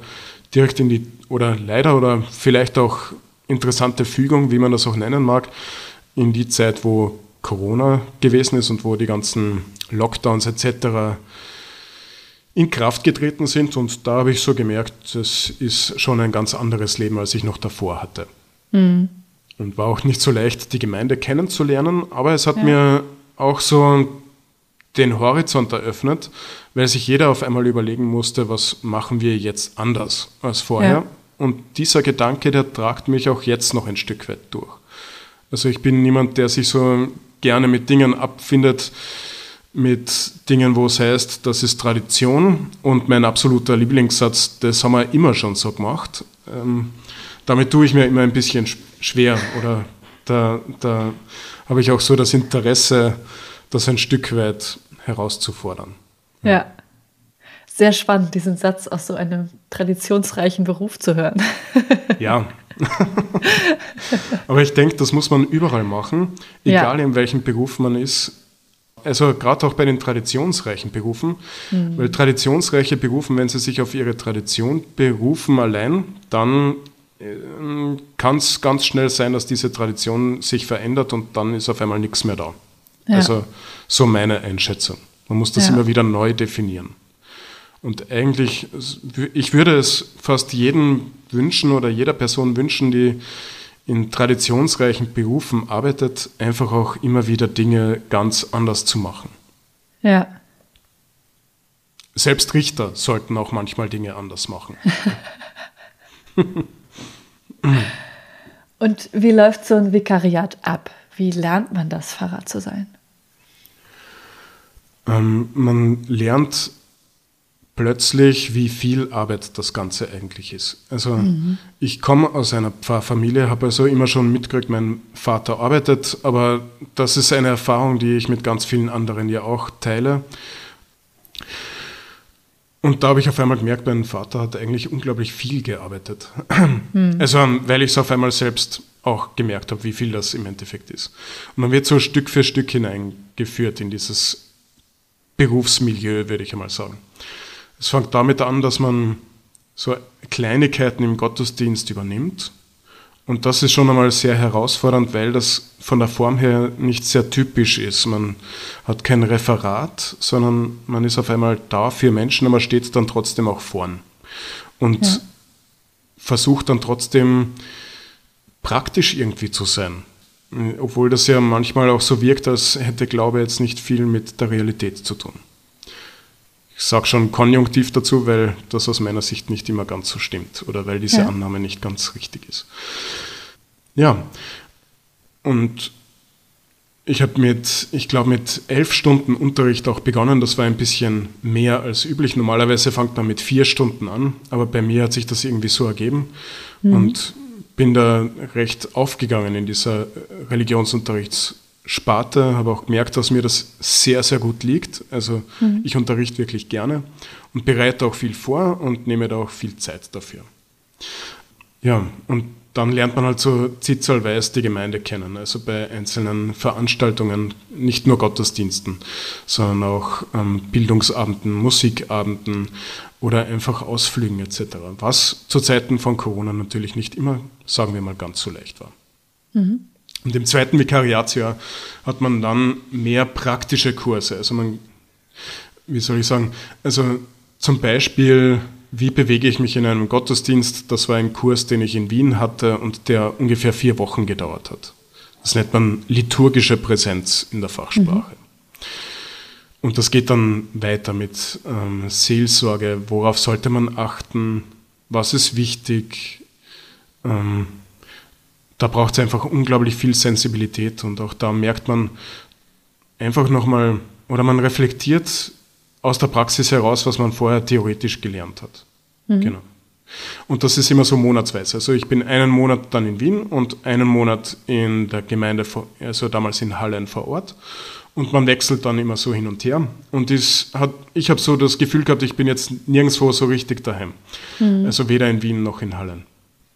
direkt in die, oder leider oder vielleicht auch interessante Fügung, wie man das auch nennen mag, in die Zeit, wo Corona gewesen ist und wo die ganzen Lockdowns et cetera in Kraft getreten sind. Und da habe ich so gemerkt, das ist schon ein ganz anderes Leben, als ich noch davor hatte. Mhm. Und war auch nicht so leicht, die Gemeinde kennenzulernen, aber es hat ja. mir auch so den Horizont eröffnet, weil sich jeder auf einmal überlegen musste, was machen wir jetzt anders als vorher. Ja. Und dieser Gedanke, der tragt mich auch jetzt noch ein Stück weit durch. Also ich bin niemand, der sich so gerne mit Dingen abfindet, mit Dingen, wo es heißt, das ist Tradition. Und mein absoluter Lieblingssatz, das haben wir immer schon so gemacht. Ähm, damit tue ich mir immer ein bisschen schwer. Oder da, da habe ich auch so das Interesse, das ein Stück weit herauszufordern. Ja. ja. Sehr spannend, diesen Satz aus so einem traditionsreichen Beruf zu hören. Ja. Aber ich denke, das muss man überall machen, egal ja. in welchem Beruf man ist. Also gerade auch bei den traditionsreichen Berufen, mhm. weil traditionsreiche Berufe, wenn sie sich auf ihre Tradition berufen allein, dann äh, kann es ganz schnell sein, dass diese Tradition sich verändert und dann ist auf einmal nichts mehr da. Ja. Also so meine Einschätzung. Man muss das ja. immer wieder neu definieren. Und eigentlich, ich würde es fast jedem wünschen oder jeder Person wünschen, die in traditionsreichen Berufen arbeitet, einfach auch immer wieder Dinge ganz anders zu machen. Ja. Selbst Richter sollten auch manchmal Dinge anders machen. Und wie läuft so ein Vikariat ab? Wie lernt man das, Pfarrer zu sein? Ähm, man lernt plötzlich, wie viel Arbeit das Ganze eigentlich ist. Also mhm. ich komme aus einer Pfarrfamilie, habe also immer schon mitgekriegt, mein Vater arbeitet, aber das ist eine Erfahrung, die ich mit ganz vielen anderen ja auch teile. Und da habe ich auf einmal gemerkt, mein Vater hat eigentlich unglaublich viel gearbeitet. Mhm. Also weil ich es auf einmal selbst auch gemerkt habe, wie viel das im Endeffekt ist. Und man wird so Stück für Stück hineingeführt in dieses Berufsmilieu, würde ich einmal sagen. Es fängt damit an, dass man so Kleinigkeiten im Gottesdienst übernimmt. Und das ist schon einmal sehr herausfordernd, weil das von der Form her nicht sehr typisch ist. Man hat kein Referat, sondern man ist auf einmal da für Menschen, aber man steht dann trotzdem auch vorn. Und ja. versucht dann trotzdem praktisch irgendwie zu sein. Obwohl das ja manchmal auch so wirkt, als hätte Glaube jetzt nicht viel mit der Realität zu tun. Ich sage schon Konjunktiv dazu, weil das aus meiner Sicht nicht immer ganz so stimmt oder weil diese ja. Annahme nicht ganz richtig ist. Ja, und ich habe mit, ich glaube, mit elf Stunden Unterricht auch begonnen. Das war ein bisschen mehr als üblich. Normalerweise fängt man mit vier Stunden an, aber bei mir hat sich das irgendwie so ergeben mhm. und bin da recht aufgegangen in dieser Religionsunterrichtssparte. Habe auch gemerkt, dass mir das sehr, sehr gut liegt. Also mhm. ich unterrichte wirklich gerne und bereite auch viel vor und nehme da auch viel Zeit dafür. Ja, und dann lernt man halt so zitzelweise die Gemeinde kennen. Also bei einzelnen Veranstaltungen, nicht nur Gottesdiensten, sondern auch ähm, Bildungsabenden, Musikabenden oder einfach Ausflügen et cetera. Was zu Zeiten von Corona natürlich nicht immer, sagen wir mal, ganz so leicht war. Mhm. Und im zweiten Vikariatsjahr hat man dann mehr praktische Kurse. Also man, wie soll ich sagen, also zum Beispiel, wie bewege ich mich in einem Gottesdienst? Das war ein Kurs, den ich in Wien hatte und der ungefähr vier Wochen gedauert hat. Das nennt man liturgische Präsenz in der Fachsprache. Mhm. Und das geht dann weiter mit ähm, Seelsorge. Worauf sollte man achten? Was ist wichtig? Ähm, Da braucht es einfach unglaublich viel Sensibilität und auch da merkt man einfach nochmal, oder man reflektiert aus der Praxis heraus, was man vorher theoretisch gelernt hat. Mhm. Genau. Und das ist immer so monatsweise. Also ich bin einen Monat dann in Wien und einen Monat in der Gemeinde, also damals in Hallen vor Ort. Und man wechselt dann immer so hin und her. Und das hat, ich habe so das Gefühl gehabt, ich bin jetzt nirgendwo so richtig daheim. Mhm. Also weder in Wien noch in Hallen.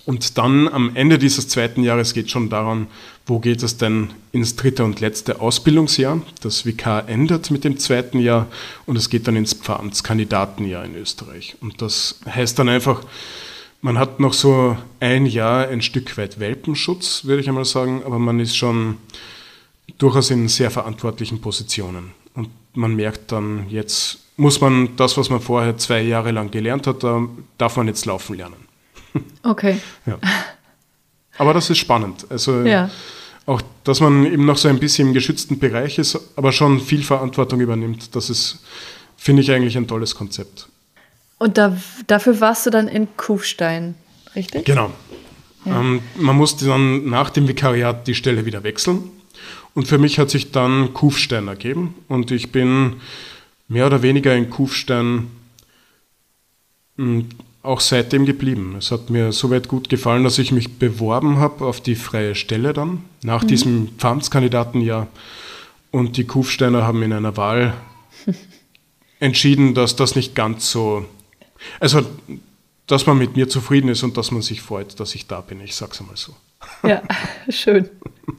Und dann am Ende dieses zweiten Jahres geht es schon daran, wo geht es denn ins dritte und letzte Ausbildungsjahr. Das Vikar endet mit dem zweiten Jahr und es geht dann ins Pfarramtskandidatenjahr in Österreich. Und das heißt dann einfach, man hat noch so ein Jahr ein Stück weit Welpenschutz, würde ich einmal sagen, aber man ist schon durchaus in sehr verantwortlichen Positionen. Und man merkt dann, jetzt muss man das, was man vorher zwei Jahre lang gelernt hat, da darf man jetzt laufen lernen. Okay. Ja. Aber das ist spannend. Also ja. Auch, dass man eben noch so ein bisschen im geschützten Bereich ist, aber schon viel Verantwortung übernimmt. Das ist, finde ich, eigentlich ein tolles Konzept. Und da, dafür warst du dann in Kufstein, richtig? Genau. Ja. Ähm, man musste dann nach dem Vikariat die Stelle wieder wechseln. Und für mich hat sich dann Kufstein ergeben. Und ich bin mehr oder weniger in Kufstein mh, auch seitdem geblieben. Es hat mir soweit gut gefallen, dass ich mich beworben habe auf die freie Stelle dann, nach mhm. diesem Pfarramtskandidatenjahr. Und die Kufsteiner haben in einer Wahl entschieden, dass das nicht ganz so, also dass man mit mir zufrieden ist und dass man sich freut, dass ich da bin. Ich sag's einmal so. Ja, schön.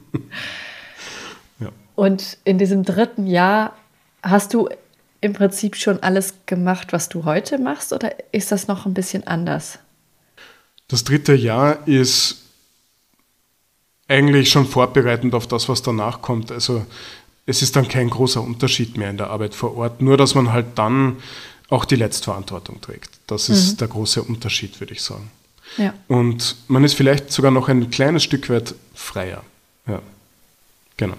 Ja. Und in diesem dritten Jahr hast du im Prinzip schon alles gemacht, was du heute machst, oder ist das noch ein bisschen anders? Das dritte Jahr ist eigentlich schon vorbereitend auf das, was danach kommt. Also es ist dann kein großer Unterschied mehr in der Arbeit vor Ort, nur dass man halt dann auch die Letztverantwortung trägt. Das ist mhm. der große Unterschied, würde ich sagen. Ja. Und man ist vielleicht sogar noch ein kleines Stück weit freier. Ja, genau.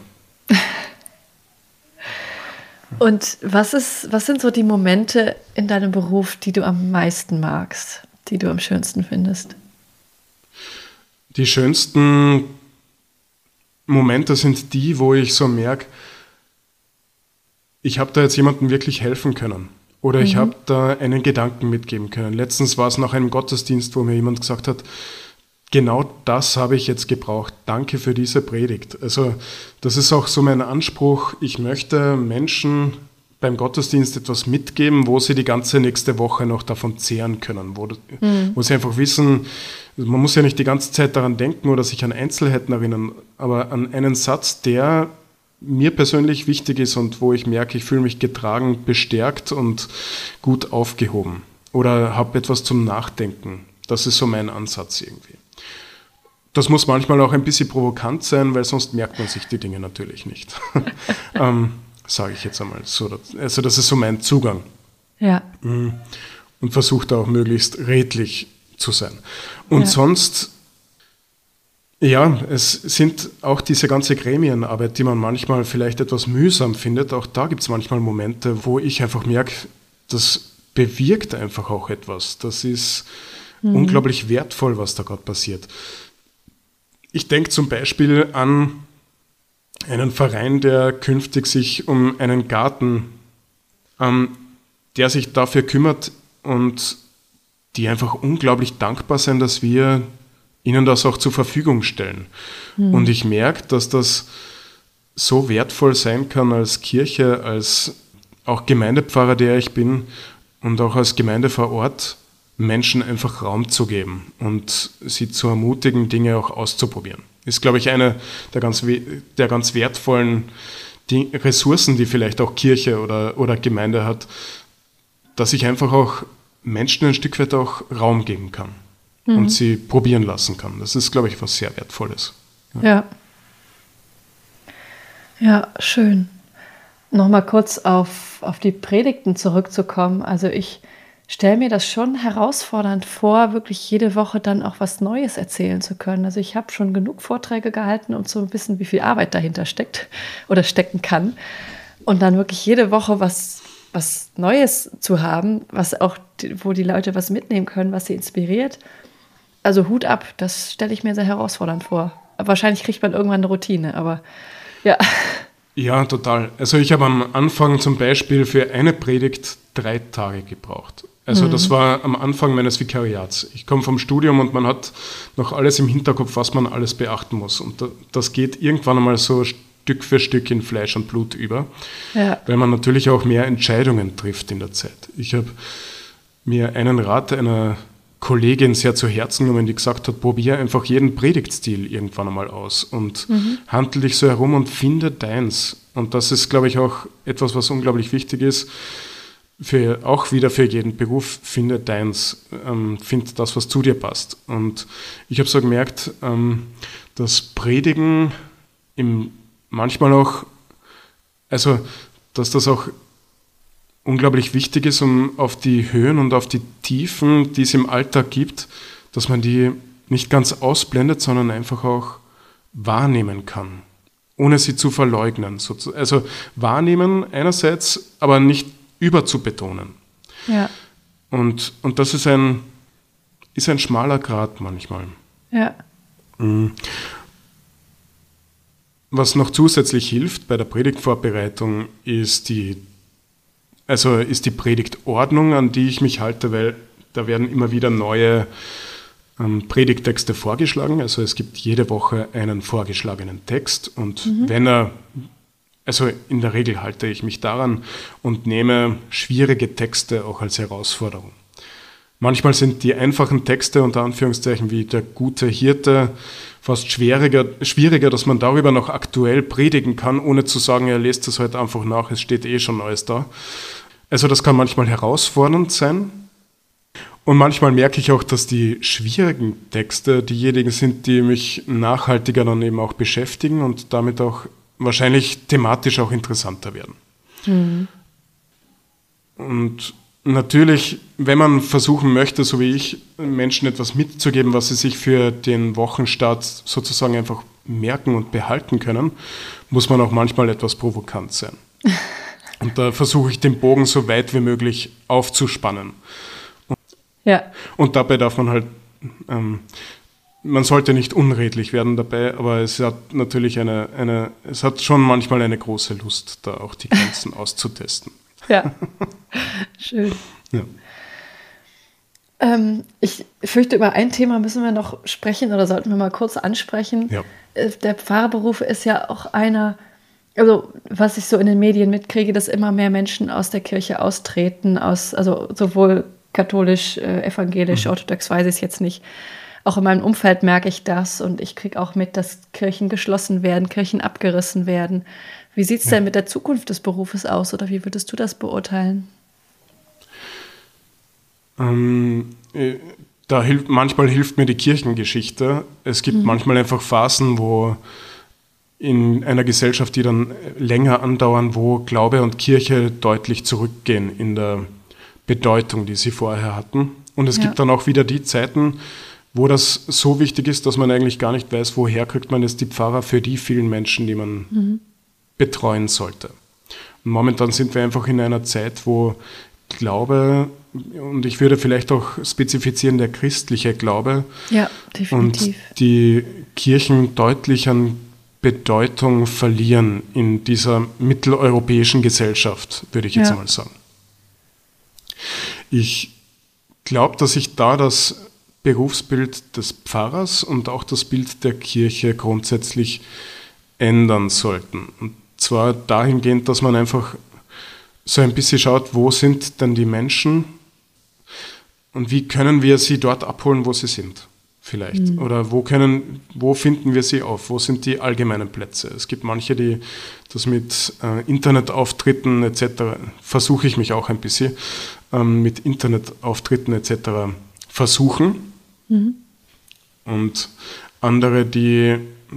Und was ist, was sind so die Momente in deinem Beruf, die du am meisten magst, die du am schönsten findest? Die schönsten Momente sind die, wo ich so merke, ich habe da jetzt jemandem wirklich helfen können. Oder ich mhm. habe da einen Gedanken mitgeben können. Letztens war es nach einem Gottesdienst, wo mir jemand gesagt hat, genau das habe ich jetzt gebraucht. Danke für diese Predigt. Also das ist auch so mein Anspruch. Ich möchte Menschen beim Gottesdienst etwas mitgeben, wo sie die ganze nächste Woche noch davon zehren können. Wo, mhm. wo sie einfach wissen, man muss ja nicht die ganze Zeit daran denken oder sich an Einzelheiten erinnern, aber an einen Satz, der mir persönlich wichtig ist und wo ich merke, ich fühle mich getragen, bestärkt und gut aufgehoben. Oder habe etwas zum Nachdenken. Das ist so mein Ansatz irgendwie. Das muss manchmal auch ein bisschen provokant sein, weil sonst merkt man sich die Dinge natürlich nicht. ähm, sage ich jetzt einmal so. Also das ist so mein Zugang. Ja. Und versuche da auch möglichst redlich zu sein. Und ja. sonst, ja, es sind auch diese ganze Gremienarbeit, die man manchmal vielleicht etwas mühsam findet. Auch da gibt es manchmal Momente, wo ich einfach merke, das bewirkt einfach auch etwas. Das ist mhm. unglaublich wertvoll, was da gerade passiert. Ich denke zum Beispiel an einen Verein, der künftig sich um einen Garten, ähm, der sich dafür kümmert und die einfach unglaublich dankbar sind, dass wir ihnen das auch zur Verfügung stellen. Mhm. Und ich merke, dass das so wertvoll sein kann als Kirche, als auch Gemeindepfarrer, der ich bin, und auch als Gemeinde vor Ort, Menschen einfach Raum zu geben und sie zu ermutigen, Dinge auch auszuprobieren. Ist, glaube ich, eine der ganz, der ganz wertvollen Ressourcen, die vielleicht auch Kirche oder, oder Gemeinde hat, dass ich einfach auch Menschen ein Stück weit auch Raum geben kann mhm. und sie probieren lassen kann. Das ist, glaube ich, was sehr Wertvolles. Ja. Ja, ja, schön. Nochmal kurz auf, auf die Predigten zurückzukommen. Also ich stelle mir das schon herausfordernd vor, wirklich jede Woche dann auch was Neues erzählen zu können. Also ich habe schon genug Vorträge gehalten, um zu wissen, wie viel Arbeit dahinter steckt oder stecken kann. Und dann wirklich jede Woche was, was Neues zu haben, was auch, wo die Leute was mitnehmen können, was sie inspiriert. Also Hut ab, das stelle ich mir sehr herausfordernd vor. Wahrscheinlich kriegt man irgendwann eine Routine, aber ja. Ja, total. Also ich habe am Anfang zum Beispiel für eine Predigt drei Tage gebraucht. Also mhm. das war am Anfang meines Vikariats. Ich komme vom Studium und man hat noch alles im Hinterkopf, was man alles beachten muss. Und das geht irgendwann einmal so Stück für Stück in Fleisch und Blut über, ja. weil man natürlich auch mehr Entscheidungen trifft in der Zeit. Ich habe mir einen Rat einer Kollegin sehr zu Herzen genommen, die gesagt hat, probier einfach jeden Predigtstil irgendwann einmal aus und mhm. handel dich so herum und finde deins. Und das ist, glaube ich, auch etwas, was unglaublich wichtig ist, für, auch wieder für jeden Beruf, finde deins, ähm, find das, was zu dir passt. Und ich habe so gemerkt, ähm, dass Predigen im, manchmal auch, also dass das auch unglaublich wichtig ist, um auf die Höhen und auf die Tiefen, die es im Alltag gibt, dass man die nicht ganz ausblendet, sondern einfach auch wahrnehmen kann, ohne sie zu verleugnen. Also wahrnehmen einerseits, aber nicht überzubetonen. Ja. Und, und das ist ein, ist ein schmaler Grat manchmal. Ja. Was noch zusätzlich hilft bei der Predigtvorbereitung, ist die, also ist die Predigtordnung, an die ich mich halte, weil da werden immer wieder neue ähm, Predigttexte vorgeschlagen. Also es gibt jede Woche einen vorgeschlagenen Text und mhm. wenn er Also in der Regel halte ich mich daran und nehme schwierige Texte auch als Herausforderung. Manchmal sind die einfachen Texte, unter Anführungszeichen, wie der gute Hirte, fast schwieriger, schwieriger, dass man darüber noch aktuell predigen kann, ohne zu sagen, er lest es heute einfach nach, es steht eh schon alles da. Also das kann manchmal herausfordernd sein. Und manchmal merke ich auch, dass die schwierigen Texte diejenigen sind, die mich nachhaltiger dann eben auch beschäftigen und damit auch wahrscheinlich thematisch auch interessanter werden. Mhm. Und natürlich, wenn man versuchen möchte, so wie ich, Menschen etwas mitzugeben, was sie sich für den Wochenstart sozusagen einfach merken und behalten können, muss man auch manchmal etwas provokant sein. Und da versuche ich den Bogen so weit wie möglich aufzuspannen. Und, ja. und dabei darf man halt... Ähm, Man sollte nicht unredlich werden dabei, aber es hat natürlich eine, eine, es hat schon manchmal eine große Lust, da auch die Grenzen auszutesten. Ja, schön. Ja. Ähm, ich fürchte, über ein Thema müssen wir noch sprechen oder sollten wir mal kurz ansprechen. Ja. Der Pfarrberuf ist ja auch einer, also was ich so in den Medien mitkriege, dass immer mehr Menschen aus der Kirche austreten, aus, also sowohl katholisch, äh, evangelisch, mhm. orthodox weiß ich es jetzt nicht. Auch in meinem Umfeld merke ich das und ich kriege auch mit, dass Kirchen geschlossen werden, Kirchen abgerissen werden. Wie sieht es ja. denn mit der Zukunft des Berufes aus oder wie würdest du das beurteilen? Ähm, da hilft, manchmal hilft mir die Kirchengeschichte. Es gibt mhm. manchmal einfach Phasen, wo in einer Gesellschaft, die dann länger andauern, wo Glaube und Kirche deutlich zurückgehen in der Bedeutung, die sie vorher hatten. Und es ja. gibt dann auch wieder die Zeiten, wo das so wichtig ist, dass man eigentlich gar nicht weiß, woher kriegt man jetzt die Pfarrer für die vielen Menschen, die man mhm. betreuen sollte. Und momentan sind wir einfach in einer Zeit, wo Glaube, und ich würde vielleicht auch spezifizieren, der christliche Glaube ja, definitiv. und die Kirchen deutlich an Bedeutung verlieren in dieser mitteleuropäischen Gesellschaft, würde ich jetzt ja. mal sagen. Ich glaube, dass sich da das Berufsbild des Pfarrers und auch das Bild der Kirche grundsätzlich ändern sollten. Und zwar dahingehend, dass man einfach so ein bisschen schaut, wo sind denn die Menschen und wie können wir sie dort abholen, wo sie sind vielleicht. Mhm. Oder wo können, wo finden wir sie auf? Wo sind die allgemeinen Plätze? Es gibt manche, die das mit äh, Internetauftritten et cetera, versuche ich mich auch ein bisschen, ähm, mit Internetauftritten et cetera versuchen. Mhm. Und andere, die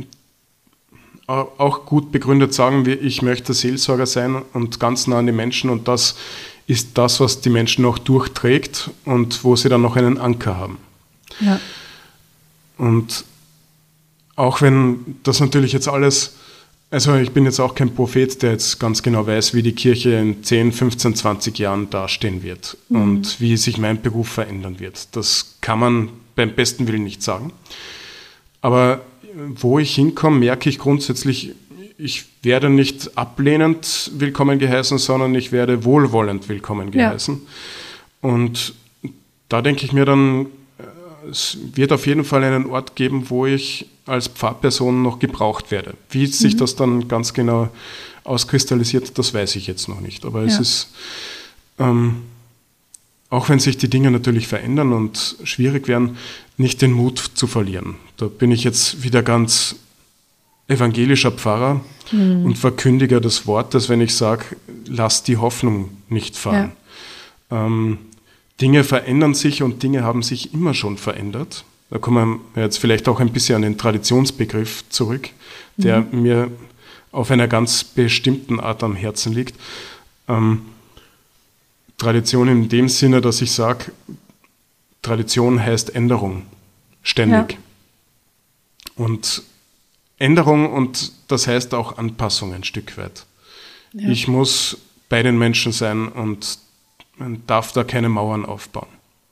auch gut begründet sagen, wie ich möchte Seelsorger sein und ganz nah an die Menschen, und das ist das, was die Menschen noch durchträgt und wo sie dann noch einen Anker haben. Ja. Und auch wenn das natürlich jetzt alles, also ich bin jetzt auch kein Prophet, der jetzt ganz genau weiß, wie die Kirche in zehn, fünfzehn, zwanzig Jahren dastehen wird mhm. und wie sich mein Beruf verändern wird. Das kann man beim besten Willen nicht sagen. Aber wo ich hinkomme, merke ich grundsätzlich, ich werde nicht ablehnend willkommen geheißen, sondern ich werde wohlwollend willkommen geheißen. Ja. Und da denke ich mir dann, es wird auf jeden Fall einen Ort geben, wo ich als Pfarrperson noch gebraucht werde. Wie sich mhm. das dann ganz genau auskristallisiert, das weiß ich jetzt noch nicht. Aber ja. es ist, ähm, auch wenn sich die Dinge natürlich verändern und schwierig werden, nicht den Mut zu verlieren. Da bin ich jetzt wieder ganz evangelischer Pfarrer mhm. und Verkündiger des Wortes, wenn ich sage, lass die Hoffnung nicht fahren. Ja. Ähm, Dinge verändern sich und Dinge haben sich immer schon verändert. Da kommen wir jetzt vielleicht auch ein bisschen an den Traditionsbegriff zurück, der mhm. mir auf einer ganz bestimmten Art am Herzen liegt. Ähm, Tradition in dem Sinne, dass ich sage, Tradition heißt Änderung, ständig. Ja. Und Änderung, und das heißt auch Anpassung ein Stück weit. Ja. Ich muss bei den Menschen sein und man darf da keine Mauern aufbauen.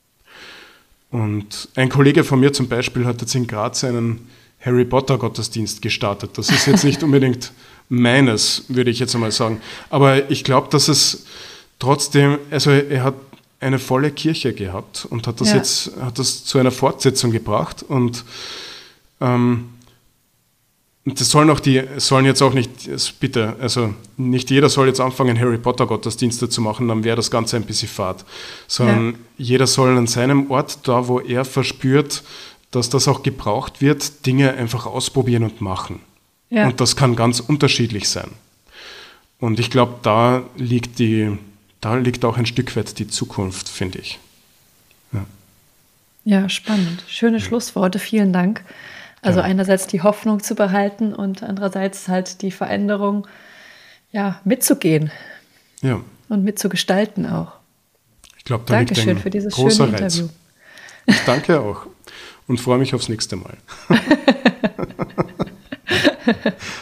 Und ein Kollege von mir zum Beispiel hat jetzt in Graz einen Harry Potter Gottesdienst gestartet. Das ist jetzt nicht unbedingt meines, würde ich jetzt einmal sagen. Aber ich glaube, dass es trotzdem, also er hat eine volle Kirche gehabt und hat das ja. jetzt, hat das zu einer Fortsetzung gebracht. Und ähm, das sollen auch die, sollen jetzt auch nicht, bitte, also nicht jeder soll jetzt anfangen, Harry Potter Gottesdienste zu machen, dann wäre das Ganze ein bisschen fad. Sondern ja. jeder soll an seinem Ort, da wo er verspürt, dass das auch gebraucht wird, Dinge einfach ausprobieren und machen. Ja. Und das kann ganz unterschiedlich sein. Und ich glaube, da liegt die, da liegt auch ein Stück weit die Zukunft, finde ich. Ja, ja, spannend. Schöne ja. Schlussworte, vielen Dank. Also ja. einerseits die Hoffnung zu behalten und andererseits halt die Veränderung ja, mitzugehen ja. und mitzugestalten auch. Ich glaube, da Dankeschön liegt ein für dieses großer schöne Reiz. Interview. Ich danke auch und freue mich aufs nächste Mal.